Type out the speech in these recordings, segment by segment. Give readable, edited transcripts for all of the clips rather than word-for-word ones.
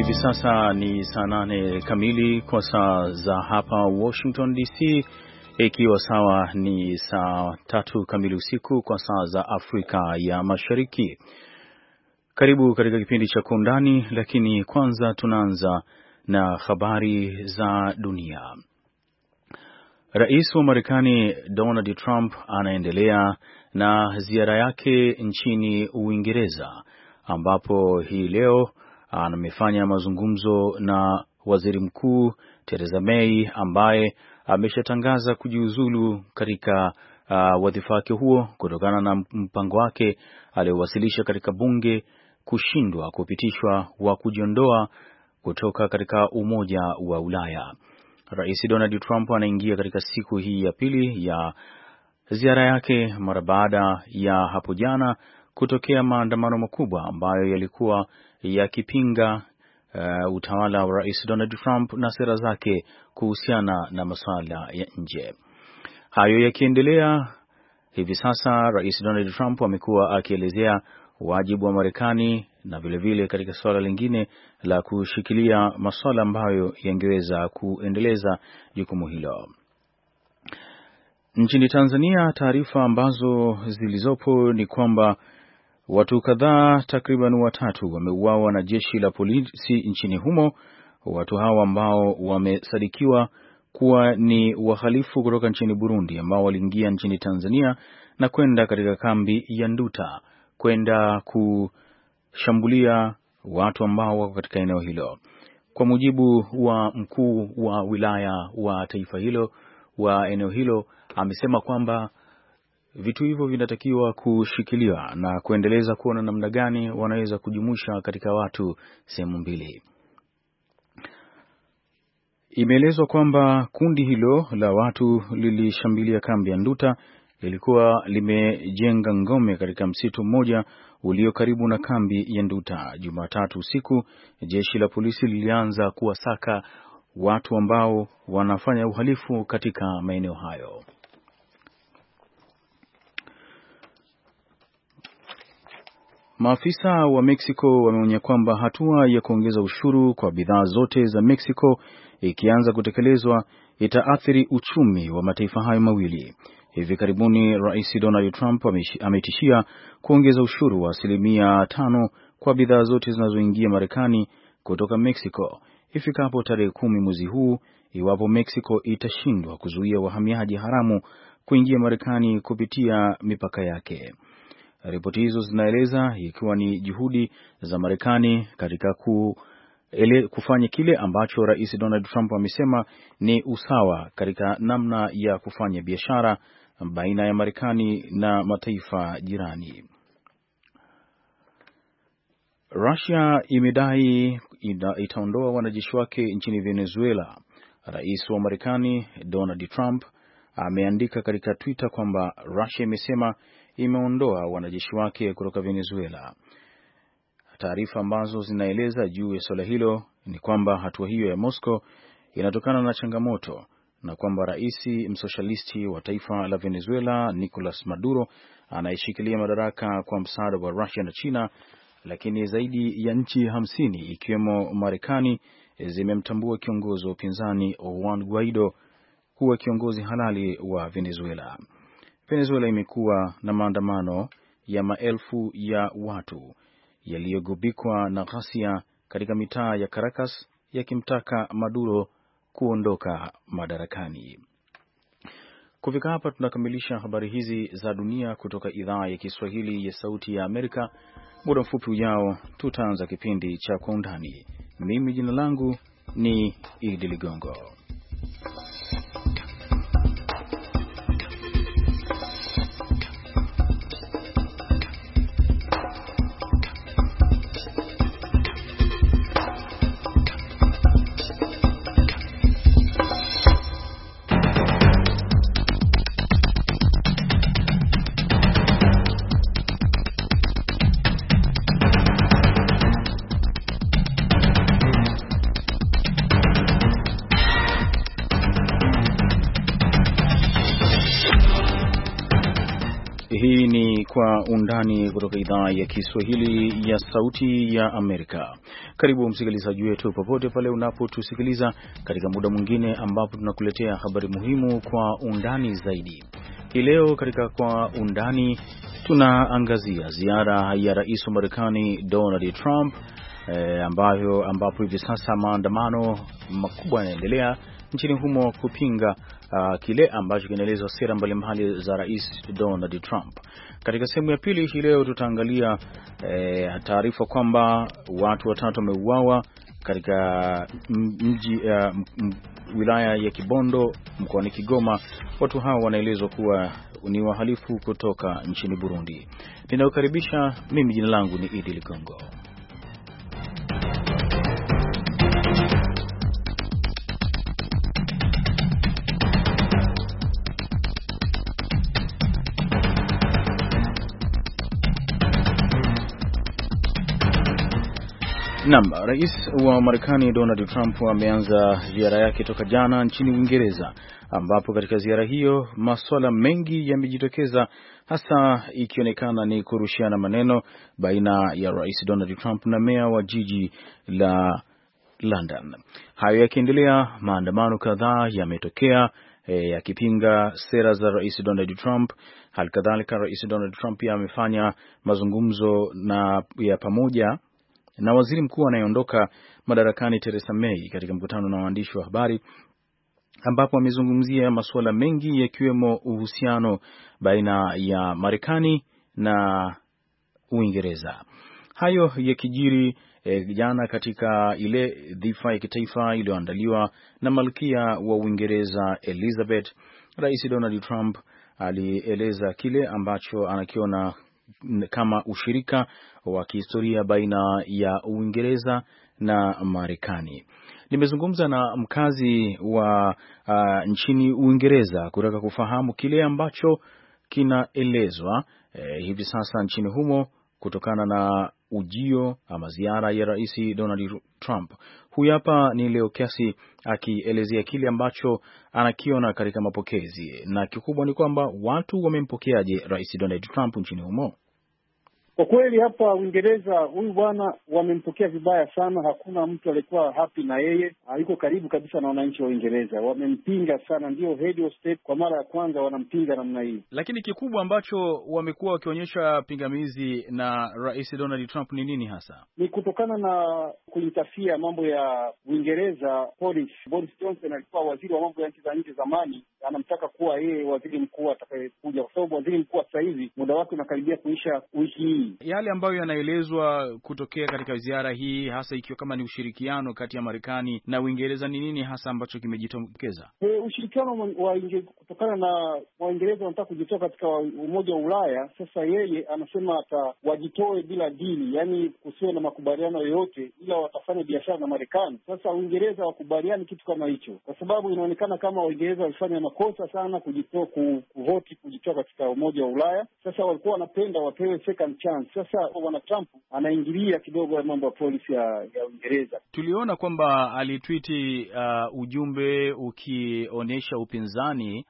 Hivi sasa ni saa 8 kamili kwa saa za hapa Washington DC, ikiwa sawa ni saa 3 kamili usiku kwa saa za Afrika ya Mashariki. Karibu katika kipindi cha Kwa Undani, lakini kwanza tunaanza na habari za dunia. Rais wa Marekani Donald Trump anaendelea na ziara yake nchini Uingereza, ambapo hii leo amefanya mazungumzo na Waziri Mkuu Theresa May ambaye ameshatangaza kujiuzulu katika wadhifa wake huo kutokana na mpango wake aliowasilisha katika bunge kushindwa kupitishwa wa kujiondoa kutoka katika Umoja wa Ulaya. Rais Donald Trump anaingia katika siku hii ya pili ya ziara yake mara baada ya hapo jana kutokea maandamano makubwa ambayo yalikuwa yakipinga utawala wa Rais Donald Trump na sera zake kuhusiana na masuala ya nje. Hayo yakiendelea, hivi sasa Rais Donald Trump amekuwa akielezea wajibu wa Marekani na vilevile katika suala lingine la kushikilia masuala ambayo yangeweza kuendeleza jukumu hilo. Nchini Tanzania, taarifa ambazo zilizopo ni kwamba watu kadhaa takriban 3 wameuawa na jeshi la polisi nchini humo. Watu hawa ambao wamesadikiwa kuwa ni wahalifu kutoka nchini Burundi ambao waliingia nchini Tanzania na kwenda katika kambi ya Nduta kwenda kushambulia watu ambao wako katika eneo hilo. Kwa mujibu wa mkuu wa wilaya wa taifa hilo wa eneo hilo, amesema kwamba vitu hivyo vinatakiwa kushikiliwa na kuendeleza kuona namna gani wanaweza kujumuisha katika watu sehemu mbili. Imeelezwa kwamba kundi hilo la watu lilishambulia kambi ya Nduta, lilikuwa limejenga ngome katika msitu mmoja ulio karibu na kambi ya Nduta. Jumatatu usiku, jeshi la polisi lilianza kuwasaka watu ambao wanafanya uhalifu katika maeneo hayo. Maafisa wa Mexico wameonya kwamba hatua ya kuongeza ushuru kwa bidhaa zote za Mexico ikianza kutekelezwa itaathiri uchumi wa mataifa hayo mawili. Hivi karibuni Rais Donald Trump ametishia kuongeza ushuru wa 5% kwa bidhaa zote zinazoingia Marekani kutoka Mexico ifikapo tarehe 10 mwezi huu, iwapo Mexico itashindwa kuzuia wahamiaji haramu kuingia Marekani kupitia mipaka yake. Ripoti hizo zinaeleza ikiwa ni juhudi za Marekani katika kufanya kile ambacho Rais Donald Trump amesema ni usawa katika namna ya kufanya biashara baina ya Marekani na mataifa jirani. Russia imedai itaondoa wanajeshi wake nchini Venezuela. Rais wa Marekani Donald Trump ameandika katika Twitter kwamba Russia imesema imeondoa wanajeshi wake kutoka Venezuela. Taarifa ambazo zinaeleza juu ya swala hilo ni kwamba hatua hiyo ya Moscow inatokana na changamoto na kwamba rais msosialisti wa taifa la Venezuela Nicolas Maduro anayeshikilia madaraka kwa msaada wa Russia na China, lakini zaidi ya nchi 50 ikiwemo Marekani zimemtambua kiongozi wa upinzani Juan Guaido kuwa kiongozi halali wa Venezuela. Venezuela imekuwa na maandamano ya maelfu ya watu yaliyogubikwa na ghasia katika mitaa ya Caracas yakimtaka Maduro kuondoka madarakani. Kufika hapa tunakamilisha habari hizi za dunia kutoka idhaa ya Kiswahili ya Sauti ya Amerika. Muda mfupi ujao tutaanza kipindi cha Kwa Undani. Mimi jina langu ni Idi Ligongo. Hii ni Kwa Undani kutoka idhaa ya Kiswahili ya Sauti ya Amerika. Karibu msikilizaji wetu popote pale unapotusikiliza katika muda mwingine ambapo tunakuletea habari muhimu kwa undani zaidi. Hii leo katika Kwa Undani tunaangazia ziara ya rais wa Marekani Donald Trump ambapo hivi sasa maandamano makubwa yanaendelea nchini humo kupinga kile ambacho kinaelezwa sera mbalimbali za Rais Donald Trump. Katika sehemu ya pili hii leo tutaangalia taarifa kwamba watu 3 wameuawa katika wilaya ya Kibondo mkoani Kigoma. Watu hao wanaelezwa kuwa ni wahalifu kutoka nchini Burundi. Ninakukaribisha, mimi jina langu ni Idi Ligongo. Naam, rais wa Marekani Donald Trump ameanza ziara yake toka jana nchini Uingereza, ambapo katika ziara hiyo masuala mengi yamejitokeza, hasa ikionekana ni kurushiana maneno baina ya rais Donald Trump na meya wa jiji la London. Hayo yakiendelea, maandamano kadhaa yametokea yakipinga sera za rais Donald Trump. Halikadhalika, rais Donald Trump pia amefanya mazungumzo ya pamoja na waziri mkuu anayeondoka madarakani Theresa May katika mkutano na waandishi wa habari, ambapo amezungumzia masuala mengi yakiwemo uhusiano baina ya Marekani na Uingereza. Hayo yakijiri jana katika ile dhifa ya kitaifa iliyoandaliwa na Malkia wa Uingereza Elizabeth. Rais Donald Trump alieleza kile ambacho anakiona kama ushirika wa kihistoria baina ya Uingereza na Marekani. Nimezungumza na mkazi wa nchini Uingereza kutaka kufahamu kile ambacho kinaelezwa hivi sasa nchini humo kutokana na ujio ama ziara ya Rais Donald Trump. Huyu hapa ni Leo Kiasi akielezea kile ambacho anakiona katika mapokezi, na kikubwa ni kwamba watu wamempokeaje Rais Donald Trump nchini humo. Kwa kweli hapa Uingereza huyu bwana wamempokea vibaya sana. Hakuna mtu alikuwa happy na yeye, yuko karibu kabisa na wananchi wa Uingereza. Wamempinga sana, ndio head of state kwa mara ya kwanza wanampinga namna hii. Lakini kikubwa ambacho wamekuwa wakionyesha pingamizi na Rais Donald Trump ni nini hasa? Ni kutokana na kuintafia mambo ya Uingereza. Boris Johnson alikuwa waziri wa mambo ya nchi za nje zamani, anamtaka kuwa yeye waziri mkuu atakayekuja, kwa sababu waziri mkuu sasa hivi muda wake unakaribia kuisha wiki hii. Yale ambayo yanaelezwa kutokea katika ziara hii, hasa ikiwa kama ni ushirikiano kati ya Marekani na Uingereza, ni nini hasa ambacho kimejitokeza? Ushirikiano kutokana na Waingereza wanataka kujitoa katika Umoja wa Ulaya. Sasa yeye anasema wajitoe bila dili, yani kusiwe na makubaliano yoyote, ila watafanya biashara na Marekani. Sasa Uingereza wakubaliani kitu kama hicho, kwa sababu inaonekana kama Waingereza walifanya makosa sana kujitoa katika Umoja wa Ulaya. Sasa walikuwa wanapenda wapewe second chance. Sasa bwana Trump anaingilia kidogo ya mambo ya polisi ya Uingereza. Tuliona kwamba alitwiti ujumbe ukionyesha upinzani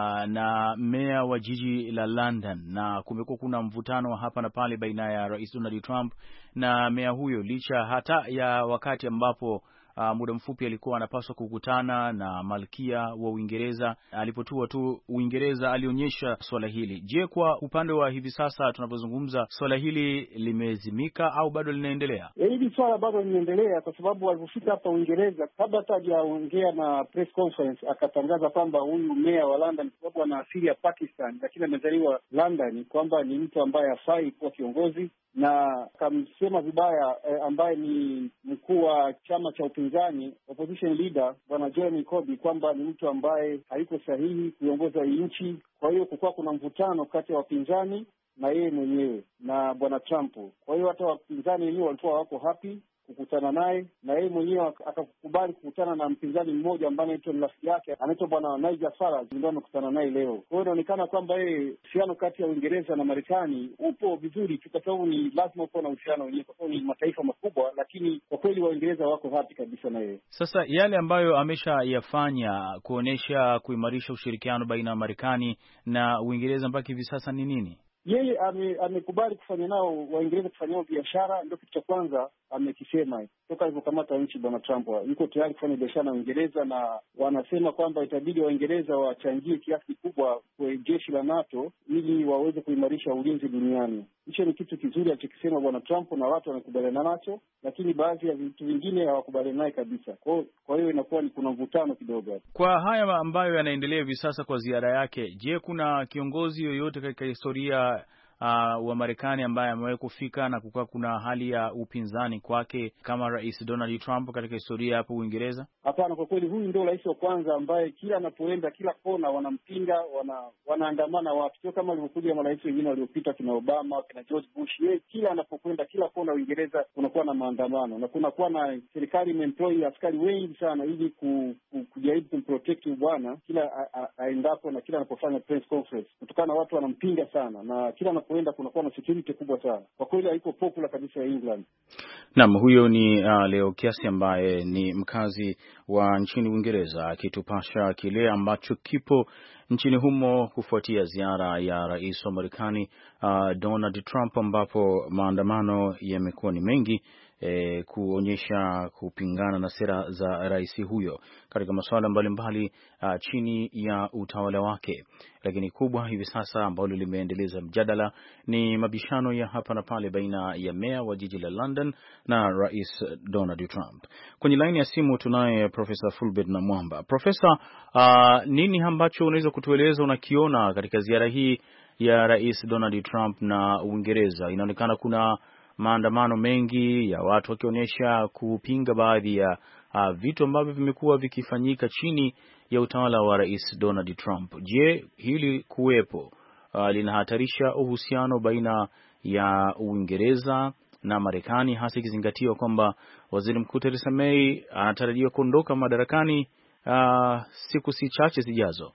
na meya wa jiji la London, na kumekuwa kuna mvutano hapa na pale baina ya Rais Donald Trump na meya huyo, licha hata ya wakati ambapo muda mfupi alikuwa anapaswa kukutana na Malkia wa Uingereza. Alipotua tu Uingereza alionyesha swala hili. Je, kwa upande wa hivi sasa tunapozungumza, swala hili limezimika au bado linaendelea? Hili swala bado linaendelea, kwa sababu walipofika hapa Uingereza, kabla hata hajaongea na press conference, akatangaza kwamba huyu meya wa London, kwa sababu ana asili ya Pakistan lakini amezaliwa London, kwamba ni mtu ambaye hafai kuwa kiongozi, na akamsema vibaya ambaye ni mkuu wa chama cha upinzani opposition leader bwana Jeremy Corbyn, kwamba ni mtu ambaye hayuko sahihi kuiongoza hii nchi. Kwa hiyo kulikuwa kuna mvutano kati ya wapinzani na yeye mwenyewe na bwana Trump. Kwa hiyo hata wapinzani wenyewe walikuwa wako happy kukutana naye, na yeye mwenyewe akakubali kukutana na mpinzani mmoja ambaye anaitwa rafiki yake anaitwa bwana Nigel Farage, ndio amekutana naye leo. Kwa hiyo inaonekana kwamba yeye uhusiano kati ya Uingereza na Marekani upo vizuri tu, kwa sababu ni lazima uko na uhusiano wenyewe, kwa sababu ni mataifa makubwa, lakini kwa kweli Waingereza wako happy kabisa na yeye. Sasa yale ambayo ameshayafanya kuonesha kuimarisha ushirikiano baina ya Marekani na Uingereza mpaka hivi sasa ni nini? Yeye amekubali kufanya nao Waingereza, kufanya nao biashara. Ndio kitu cha kwanza amekisema toka alivyokamata nchi. Bwana Trump yuko tayari kufanya biashara na Uingereza, na wanasema kwamba itabidi Waingereza wachangie kiasi kikubwa kwa jeshi la NATO ili waweze kuimarisha ulinzi duniani. Hicho ni kitu kizuri alichokisema Bwana Trump, na watu wanakubaliana nacho, lakini baadhi ya vitu vingine hawakubaliani naye kabisa. Kwa hiyo inakuwa ni kuna mvutano kidogo. Kwa haya ambayo yanaendelea hivi sasa kwa ziara yake, je, kuna kiongozi yoyote katika historia wa Marekani ambaye amewahi kufika na kukaa kuna hali ya upinzani kwake kama Rais Donald Trump katika historia hapo Uingereza? Hapana, kwa kweli huyu ndio rais wa kwanza ambaye kila anapoenda, kila kona wanampinga, wanaandamana watu, sio kama walivyokuja marais wengine waliopita, kina Obama, kina George Bush. Yeye kila anapokwenda, kila kona Uingereza kunakuwa na maandamano, na kunakuwa na serikali imeemploy askari wengi sana ili kujaribu kumprotect bwana kila aendapo na kila anapofanya press conference, kutokana na watu wanampinga sana, na kila anapoenda kunakuwa na security kubwa sana. Kwa kweli haiko popular kabisa England. Naam, huyo ni Leo Kiasi ambaye ni mkazi wa nchini Uingereza akitupasha kile ambacho kipo nchini humo kufuatia ziara ya rais wa Marekani Donald Trump, ambapo maandamano yamekuwa ni mengi kuonyesha kupingana na sera za rais huyo katika masuala mbalimbali chini ya utawala wake. Lakini kubwa hivi sasa ambalo limeendeleza mjadala ni mabishano ya hapa na pale baina ya meya wa jiji la London na rais Donald Trump. Kwenye laini ya simu tunaye Profesa Fulbert Namwamba. Profesa, nini ambacho unaweza kutueleza unakiona katika ziara hii ya rais Donald Trump na Uingereza? Inaonekana kuna maandamano mengi ya watu wakionyesha kupinga baadhi ya vitu ambavyo vimekuwa vikifanyika chini ya utawala wa rais Donald Trump. Je, hili kuwepo linahatarisha uhusiano baina ya Uingereza na Marekani, hasa ikizingatiwa kwamba waziri mkuu Theresa May anatarajiwa kuondoka madarakani siku si chache zijazo?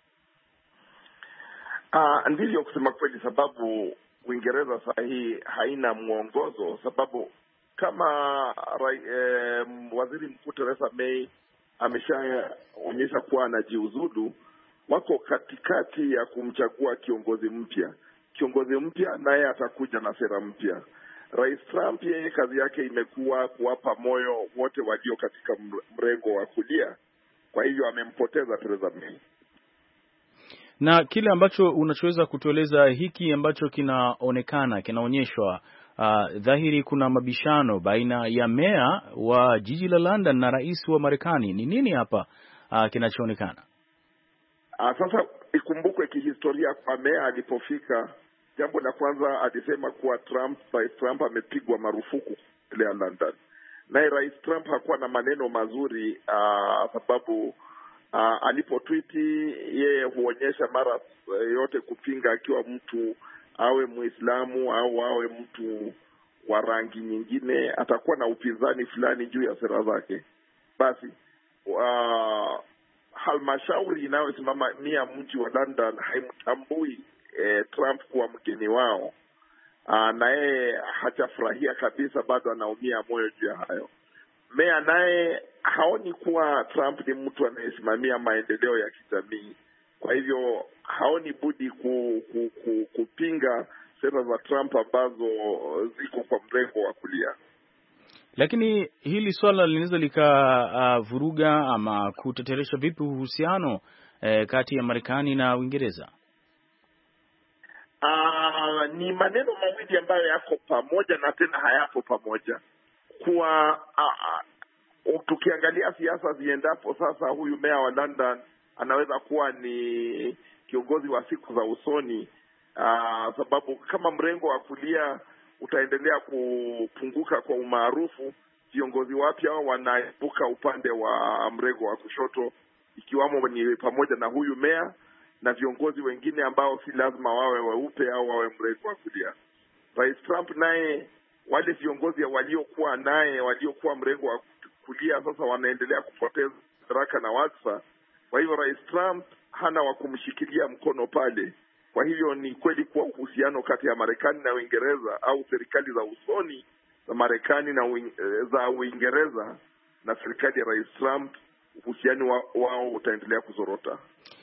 Ndivyo kusema kweli, sababu Uingereza saa hii haina mwongozo, sababu kama waziri mkuu Theresa May ameshaonyesha kuwa anajiuzulu, wako katikati ya kumchagua kiongozi mpya. Kiongozi mpya naye atakuja na sera mpya. Rais Trump yeye kazi yake imekuwa kuwapa moyo wote walio katika mrengo wa kulia, kwa hivyo amempoteza Theresa May. Na kile ambacho unachoweza kutueleza, hiki ambacho kinaonyeshwa dhahiri, kuna mabishano baina ya meya wa jiji la London na rais wa Marekani. Ni nini hapa kinachoonekana? Sasa ikumbukwe kihistoria, kwa meya alipofika, jambo la kwanza alisema kuwa Rais Trump amepigwa marufuku ile ya London. Naye Rais Trump hakuwa na maneno mazuri sababu alipotwiti yeye huonyesha mara yote kupinga, akiwa mtu awe Muislamu au awe mtu wa rangi nyingine, atakuwa na upinzani fulani juu ya sera zake. Basi halmashauri inayosimamia mji wa London haimtambui Trump kuwa mgeni wao, na yeye hajafurahia kabisa, bado anaumia moyo juu ya hayo. Meya naye haoni kuwa Trump ni mtu anayesimamia maendeleo ya kijamii, kwa hivyo haoni budi kupinga sera za Trump ambazo ziko kwa mrengo wa kulia. Lakini hili swala linaweza likavuruga ama kuteteresha vipi uhusiano kati ya Marekani na Uingereza? Ni maneno mawili ambayo yako pamoja na tena hayapo pamoja. Kwa tukiangalia siasa ziendapo sasa, huyu meya wa London anaweza kuwa ni kiongozi wa siku za usoni, sababu kama mrengo wa kulia utaendelea kupunguka kwa umaarufu, viongozi wapya wanaibuka upande wa mrengo wa kushoto, ikiwamo ni pamoja na huyu meya na viongozi wengine ambao si lazima wawe weupe au wawe mrengo wa kulia. Rais Trump naye, wale viongozi waliokuwa mrengo wa kulia sasa wanaendelea kupoteza madaraka na wadhifa. Kwa hivyo Rais Trump hana wa kumshikilia mkono pale. Kwa hivyo ni kweli kuwa uhusiano kati ya Marekani na Uingereza, au serikali za usoni za Marekani na za Uingereza na serikali ya Rais Trump, uhusiano wao utaendelea kuzorota.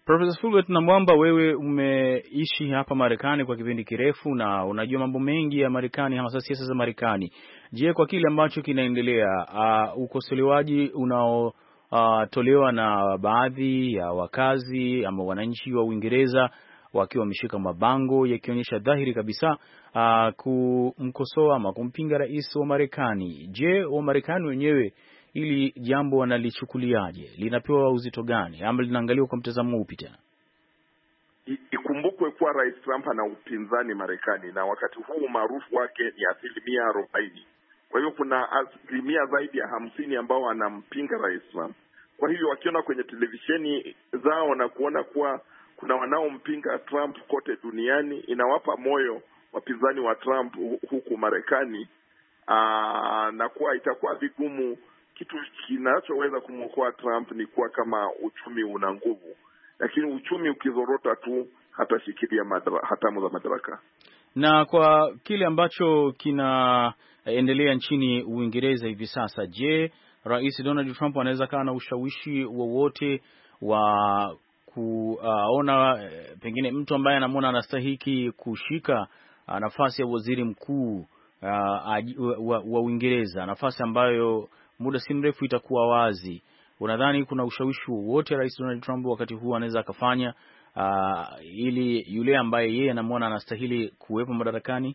Professor Fulbert Namwamba, wewe umeishi hapa Marekani kwa kipindi kirefu na unajua mambo mengi ya Marekani, hasa siasa za Marekani. Je, kwa kile ambacho kinaendelea, ukosolewaji unaotolewa na baadhi ya wakazi ama wananchi wa Uingereza wakiwa wameshika mabango yakionyesha dhahiri kabisa kumkosoa ama kumpinga rais wa Marekani. Je, wa Marekani wenyewe ili jambo wanalichukuliaje? Linapewa uzito gani ama linaangaliwa kwa mtazamo upi tena? Ikumbukwe kuwa Rais Trump ana upinzani Marekani, na wakati huu umaarufu wake ni 40%. Kwa hiyo kuna 50% zaidi ya 50 ambao wanampinga Rais Trump. Kwa hiyo wakiona kwenye televisheni zao na kuona kuwa kuna wanaompinga Trump kote duniani, inawapa moyo wapinzani wa Trump huku Marekani, na kuwa itakuwa vigumu. Kitu kinachoweza kumwokoa Trump ni kuwa kama uchumi una nguvu, lakini uchumi ukizorota tu hatashikilia hatamu za madaraka. Na kwa kile ambacho kinaendelea nchini Uingereza hivi sasa, je, Rais Donald Trump anaweza kawa na ushawishi wowote wa kuona pengine mtu ambaye anamwona anastahiki kushika nafasi ya waziri mkuu wa Uingereza, nafasi ambayo muda si mrefu itakuwa wazi? Unadhani kuna ushawishi wowote Rais Donald Trump wakati huu anaweza akafanya ili yule ambaye yeye anamwona anastahili kuwepo madarakani?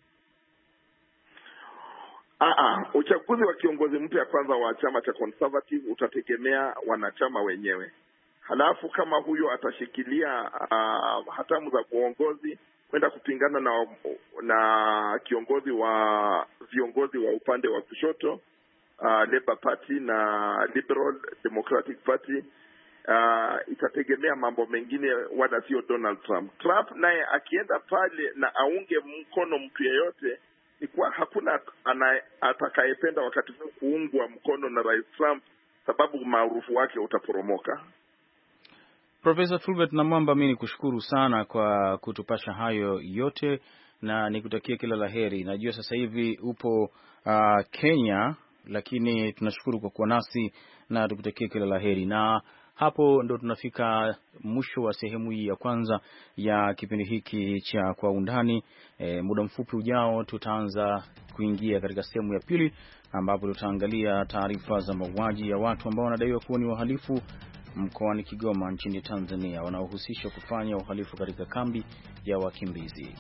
Uchaguzi wa kiongozi mpya kwanza wa chama cha Conservative utategemea wanachama wenyewe. Halafu kama huyo atashikilia hatamu za uongozi kwenda kupingana na viongozi wa upande wa kushoto, Labour Party na Liberal Democratic Party, itategemea mambo mengine, wala sio Donald Trump. Trump naye akienda pale na aunge mkono mtu yeyote, ni kwa hakuna atakayependa wakati huu kuungwa mkono na Rais Trump, sababu maarufu wake utaporomoka. Professor Fulbert Namwamba, mimi nikushukuru sana kwa kutupasha hayo yote na nikutakia kila laheri. Najua sasa hivi upo Kenya, lakini tunashukuru kwa kuwa nasi na tukutakia kila laheri. Na hapo ndo tunafika mwisho wa sehemu hii ya kwanza ya kipindi hiki cha Kwa Undani. Muda mfupi ujao tutaanza kuingia katika sehemu ya pili, ambapo tutaangalia taarifa za mauaji ya watu ambao wanadaiwa kuwa ni wahalifu mkoani Kigoma nchini Tanzania, wanaohusishwa kufanya uhalifu katika kambi ya wakimbizi.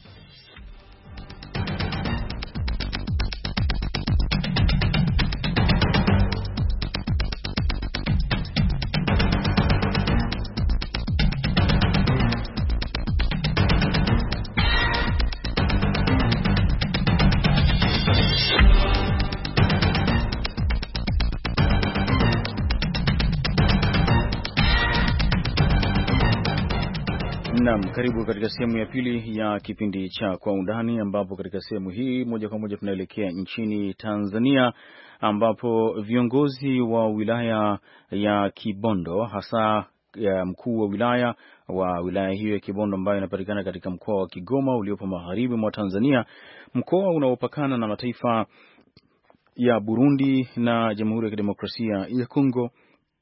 Naam, karibu katika sehemu ya pili ya kipindi cha Kwa Undani, ambapo katika sehemu hii moja kwa moja tunaelekea nchini Tanzania, ambapo viongozi wa wilaya ya Kibondo, hasa ya mkuu wa wilaya hiyo ya Kibondo ambayo inapatikana katika mkoa wa Kigoma uliopo magharibi mwa Tanzania, mkoa unaopakana na mataifa ya Burundi na Jamhuri ya Kidemokrasia ya Kongo,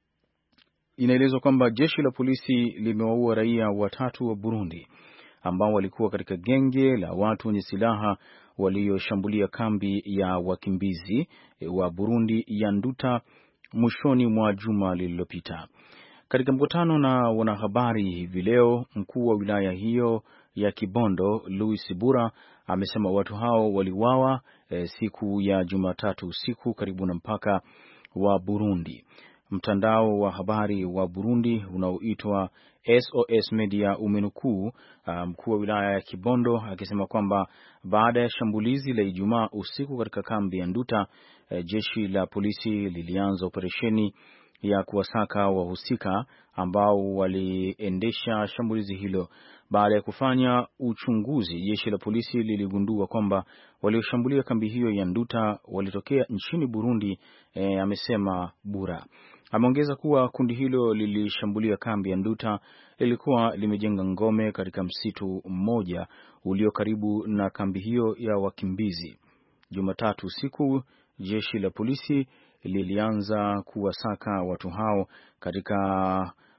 inaelezwa kwamba jeshi la polisi limewaua raia 3 wa Burundi ambao walikuwa katika genge la watu wenye silaha walioshambulia kambi ya wakimbizi wa Burundi ya Nduta mwishoni mwa juma lililopita. Katika mkutano na wanahabari hivi leo, mkuu wa wilaya hiyo ya Kibondo Louis Bura amesema watu hao waliuawa siku ya Jumatatu usiku karibu na mpaka wa Burundi. Mtandao wa habari wa Burundi unaoitwa SOS Media umenukuu mkuu wa wilaya ya Kibondo akisema kwamba baada ya shambulizi la Ijumaa usiku katika kambi ya Nduta, jeshi la polisi lilianza operesheni ya kuwasaka wahusika ambao waliendesha shambulizi hilo. Baada ya kufanya uchunguzi, jeshi la polisi liligundua kwamba walioshambulia kambi hiyo ya Nduta walitokea nchini Burundi, amesema Bura. Ameongeza kuwa kundi hilo lilishambulia kambi ya Nduta, lilikuwa limejenga ngome katika msitu mmoja ulio karibu na kambi hiyo ya wakimbizi. Jumatatu usiku, jeshi la polisi lilianza kuwasaka watu hao katika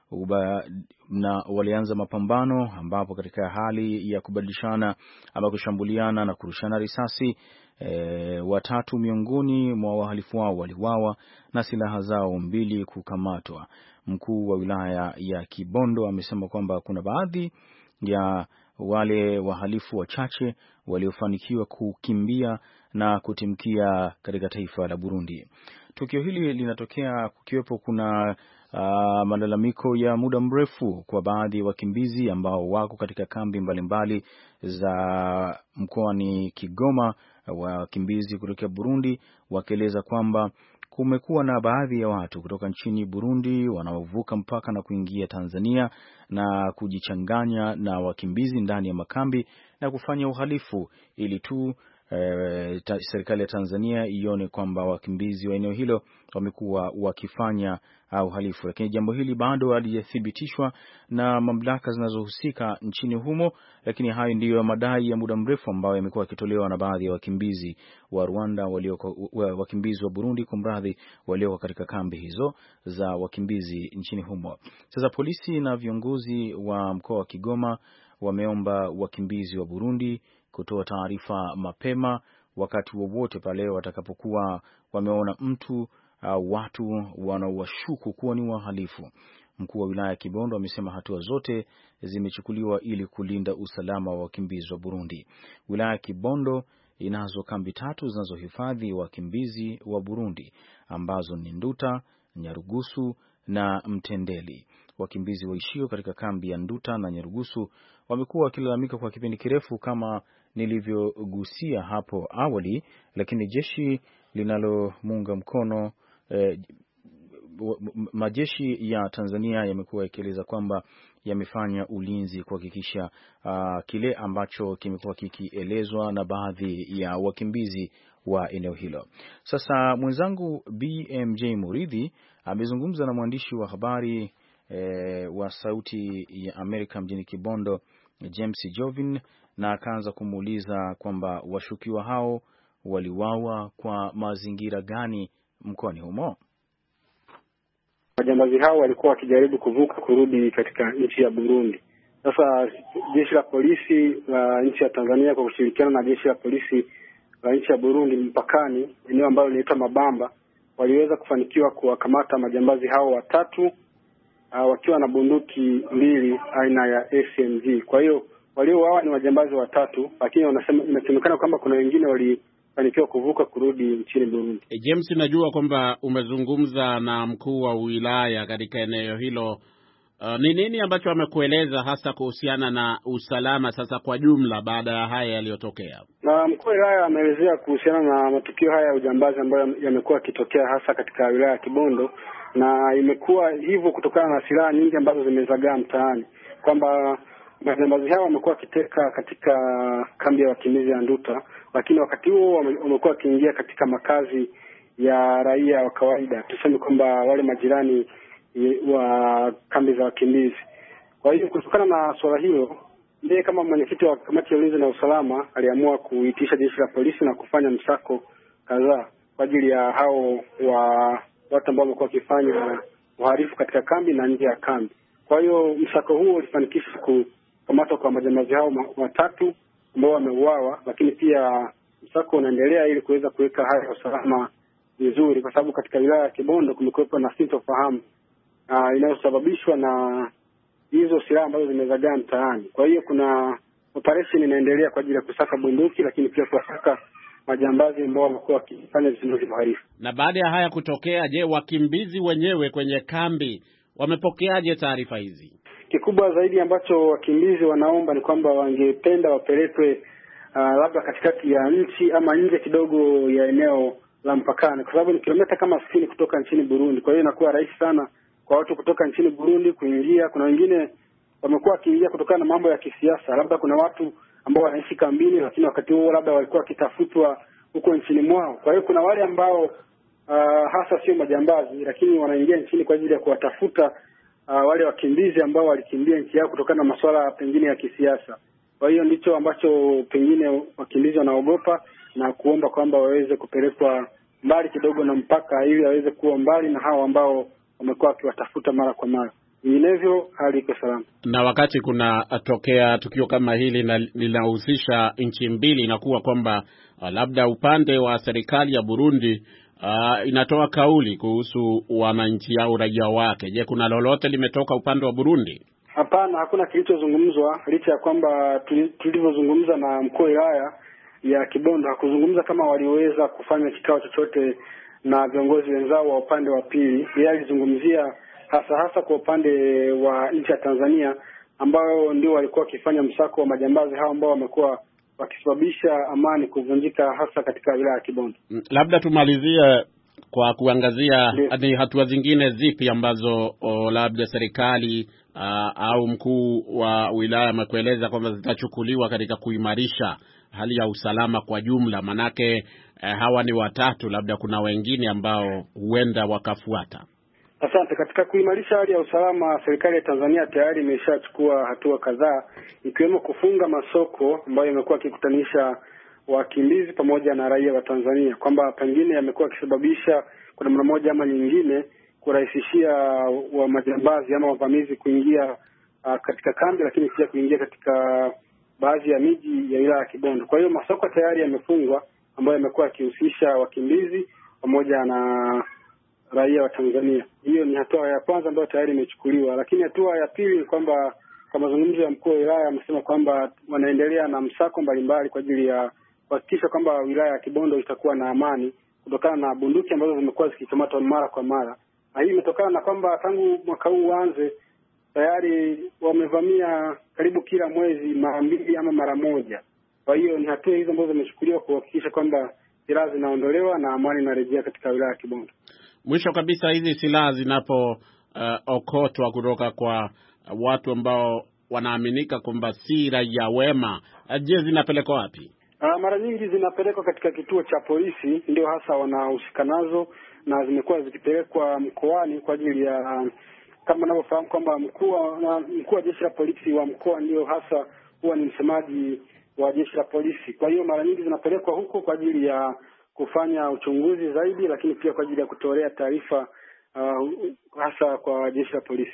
na walianza mapambano, ambapo katika hali ya kubadilishana ama kushambuliana na kurushana risasi, watatu miongoni mwa wahalifu wao waliuawa na silaha zao 2 kukamatwa. Mkuu wa wilaya ya Kibondo amesema kwamba kuna baadhi ya wale wahalifu wachache waliofanikiwa kukimbia na kutimkia katika taifa la Burundi. Tukio hili linatokea kukiwepo kuna malalamiko ya muda mrefu kwa baadhi ya wakimbizi ambao wako katika kambi mbalimbali za mkoani Kigoma, wakimbizi kutoka Burundi, wakieleza kwamba kumekuwa na baadhi ya watu kutoka nchini Burundi wanaovuka mpaka na kuingia Tanzania na kujichanganya na wakimbizi ndani ya makambi na kufanya uhalifu ili tu serikali ya Tanzania ione kwamba wakimbizi wa eneo hilo wamekuwa wakifanya uhalifu. Lakini jambo hili bado halijathibitishwa na mamlaka zinazohusika nchini humo, lakini hayo ndiyo madai ya muda mrefu ambayo yamekuwa yakitolewa na baadhi ya wakimbizi wa Rwanda wakimbizi wa Burundi walioko katika kambi hizo za wakimbizi nchini humo. Sasa polisi na viongozi wa mkoa wa Kigoma wameomba wakimbizi wa Burundi kutoa taarifa mapema wakati wowote pale watakapokuwa wameona mtu au watu wanaowashuku kuwa ni wahalifu. Mkuu wa wilaya ya Kibondo amesema hatua zote zimechukuliwa ili kulinda usalama wa wakimbizi wa Burundi. Wilaya ya Kibondo inazo kambi 3 zinazohifadhi wakimbizi wa Burundi ambazo ni Nduta, Nyarugusu na Mtendeli. Wakimbizi waishio katika kambi ya Nduta na Nyarugusu wamekuwa wakilalamika kwa kipindi kirefu kama nilivyogusia hapo awali, lakini jeshi linalomuunga mkono majeshi ya Tanzania yamekuwa yakieleza kwamba yamefanya ulinzi kuhakikisha kile ambacho kimekuwa kikielezwa na baadhi ya wakimbizi wa eneo hilo. Sasa mwenzangu BMJ Muridhi amezungumza na mwandishi wa habari wa Sauti ya Amerika mjini Kibondo, James Jovin, na akaanza kumuuliza kwamba washukiwa hao waliwawa kwa mazingira gani mkoani humo. Majambazi hao walikuwa wakijaribu kuvuka kurudi katika nchi ya Burundi. Sasa jeshi la polisi la nchi ya Tanzania kwa kushirikiana na jeshi la polisi la nchi ya Burundi mpakani, eneo ambalo linaitwa Mabamba, waliweza kufanikiwa kuwakamata majambazi hao 3 wakiwa na bunduki 2 aina ya SMG. Kwa hiyo waliouawa ni majambazi 3, lakini inasemekana kwamba kuna wengine walifanikiwa kuvuka kurudi nchini Burundi. James, najua kwamba umezungumza na mkuu wa wilaya katika eneo hilo. Ni nini ambacho amekueleza hasa kuhusiana na usalama sasa kwa jumla baada ya haya yaliyotokea? Na mkuu wa wilaya ameelezea kuhusiana na matukio haya ya ujambazi ambayo yamekuwa yakitokea hasa katika wilaya ya Kibondo, na imekuwa hivyo kutokana na silaha nyingi ambazo zimezagaa mtaani, kwamba majambazi hao wamekuwa wakiteka katika kambi ya wakimbizi ya Nduta, lakini wakati huo wamekuwa wakiingia katika makazi ya raia wa kawaida, tuseme kwamba wale majirani wa kambi za wakimbizi. Kwa hiyo kutokana na swala hilo, ndiye kama mwenyekiti wa kamati ya ulinzi na usalama aliamua kuitisha jeshi la polisi na kufanya msako kadhaa kwa ajili ya hao watu ambao wamekuwa wakifanya uhalifu katika kambi na nje ya kambi. Kwa hiyo msako huo ulifanikisha kukamatwa kwa majambazi hao 3 ambao wameuawa, lakini pia msako unaendelea ili kuweza kuweka hali ya usalama vizuri, kwa sababu katika wilaya ya Kibondo kumekuwepo na sintofahamu inayosababishwa na hizo silaha ambazo zimezagaa mtaani. Kwa hiyo kuna operation inaendelea kwa ajili ya kusaka bunduki, lakini pia kuwasaka majambazi ambao wamekuwa wakifanya vitendo vya uhalifu. Na baada ya haya kutokea, je, wakimbizi wenyewe kwenye kambi wamepokeaje taarifa hizi? Kikubwa zaidi ambacho wakimbizi wanaomba ni kwamba wangependa wapelekwe labda katikati ya nchi ama nje kidogo ya eneo la mpakani, kwa sababu ni kilomita kama 60 kutoka nchini Burundi. Kwa hiyo inakuwa rahisi sana kwa watu kutoka nchini Burundi kuingia. Kuna wengine wamekuwa wakiingia kutokana na mambo ya kisiasa, labda kuna watu ambao wanaishi kambini, lakini wakati huo labda walikuwa wakitafutwa huko nchini mwao. Kwa hiyo kuna wale ambao hasa sio majambazi, lakini wanaingia nchini kwa ajili ya kuwatafuta wale wakimbizi ambao walikimbia nchi yao kutokana na masuala pengine ya kisiasa. Kwa hiyo ndicho ambacho pengine wakimbizi wanaogopa na kuomba kwamba waweze kupelekwa mbali kidogo na mpaka, ili waweze kuwa mbali na hao ambao wamekuwa wakiwatafuta mara kwa mara. vinginevyo hali iko salama. Na wakati kuna tokea tukio kama hili na linahusisha nchi mbili, inakuwa kwamba labda upande wa serikali ya Burundi inatoa kauli kuhusu wananchi au raia wake. Je, kuna lolote limetoka upande wa Burundi? Hapana, hakuna kilichozungumzwa, licha ya kwamba tulivyozungumza na mkuu wa wilaya ya Kibondo hakuzungumza kama waliweza kufanya kikao chochote na viongozi wenzao wa upande wa pili. Yeye alizungumzia hasa kwa upande wa nchi ya Tanzania, ambao ndio walikuwa wakifanya msako wa majambazi hao ambao wamekuwa wakisababisha amani kuvunjika hasa katika wilaya ya Kibondo. Labda tumalizie kwa kuangazia ni hatua zingine zipi ambazo labda serikali au mkuu wa wilaya amekueleza kwamba zitachukuliwa katika kuimarisha hali ya usalama kwa jumla, manake hawa ni watatu, labda kuna wengine ambao huenda wakafuata. Asante. Katika kuimarisha hali ya usalama, serikali ya Tanzania tayari imeshachukua hatua kadhaa, ikiwemo kufunga masoko ambayo yamekuwa yakikutanisha wakimbizi pamoja na raia wa Tanzania, kwamba pengine yamekuwa yakisababisha kwa namna moja ama nyingine kurahisishia wa majambazi ama wavamizi kuingia katika kambi, lakini pia kuingia katika baadhi ya miji ya wilaya ya Kibondo. Kwa hiyo masoko tayari yamefungwa ambayo yamekuwa yakihusisha wakimbizi pamoja na raia wa Tanzania. Hiyo ni hatua ya kwanza ambayo tayari imechukuliwa, lakini hatua ya pili ni kwamba kwa mazungumzo ya mkuu wa wilaya amesema kwamba wanaendelea na msako mbalimbali kwa ajili ya kuhakikisha kwamba wilaya ya Kibondo itakuwa na amani kutokana na bunduki ambazo zimekuwa zikikamatwa mara kwa mara. Na hii imetokana na kwamba tangu mwaka huu uanze tayari wamevamia karibu kila mwezi mara mbili ama mara moja. Kwa hiyo ni hatua hizo ambazo zimechukuliwa kuhakikisha kwamba silaha zinaondolewa na amani inarejea katika wilaya ya Kibondo. Mwisho kabisa, hizi silaha zinapookotwa kutoka kwa watu ambao wanaaminika kwamba si raia wema, je, zinapelekwa wapi? Mara nyingi zinapelekwa katika kituo cha polisi, ndio hasa wanahusika nazo, na zimekuwa zikipelekwa mkoani kwa ajili ya kama unavyofahamu kwamba mkuu wa jeshi la polisi wa mkoa ndio hasa huwa ni msemaji wa jeshi la polisi. Kwa hiyo mara nyingi zinapelekwa huko kwa ajili ya kufanya uchunguzi zaidi, lakini pia kwa ajili ya kutolea taarifa hasa kwa jeshi la polisi.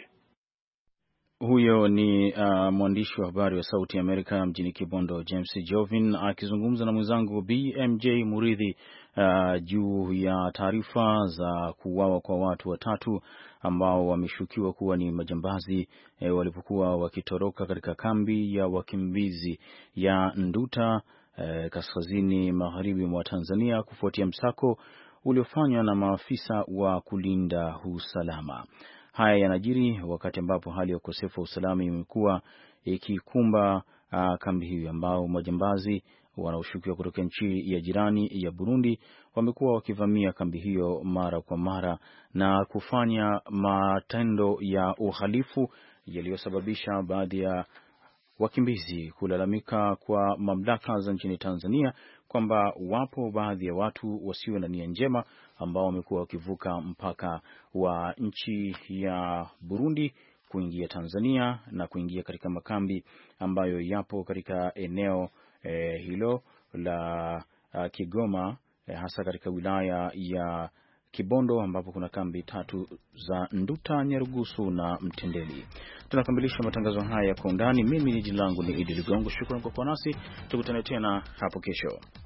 Huyo ni mwandishi wa habari wa Sauti ya Amerika mjini Kibondo, James Jovin, akizungumza na mwenzangu BMJ Muridhi juu ya taarifa za kuuawa kwa watu watatu ambao wameshukiwa kuwa ni majambazi walipokuwa wakitoroka katika kambi ya wakimbizi ya Nduta kaskazini magharibi mwa Tanzania kufuatia msako uliofanywa na maafisa wa kulinda usalama. Haya yanajiri wakati ambapo hali ya ukosefu wa usalama imekuwa ikikumba kambi hiyo, ambao majambazi wanaoshukiwa kutoka nchi ya jirani ya Burundi wamekuwa wakivamia kambi hiyo mara kwa mara na kufanya matendo ya uhalifu yaliyosababisha baadhi ya wakimbizi kulalamika kwa mamlaka za nchini Tanzania kwamba wapo baadhi ya watu wasio na nia njema ambao wamekuwa wakivuka mpaka wa nchi ya Burundi kuingia Tanzania na kuingia katika makambi ambayo yapo katika eneo hilo la Kigoma, hasa katika wilaya ya Kibondo ambapo kuna kambi tatu za Nduta, Nyarugusu na Mtendeli. Tunakamilisha matangazo haya kwa undani. Mimi jina langu ni Idi Ligongo. Shukrani kwa kuwa nasi. Tukutane tena hapo kesho.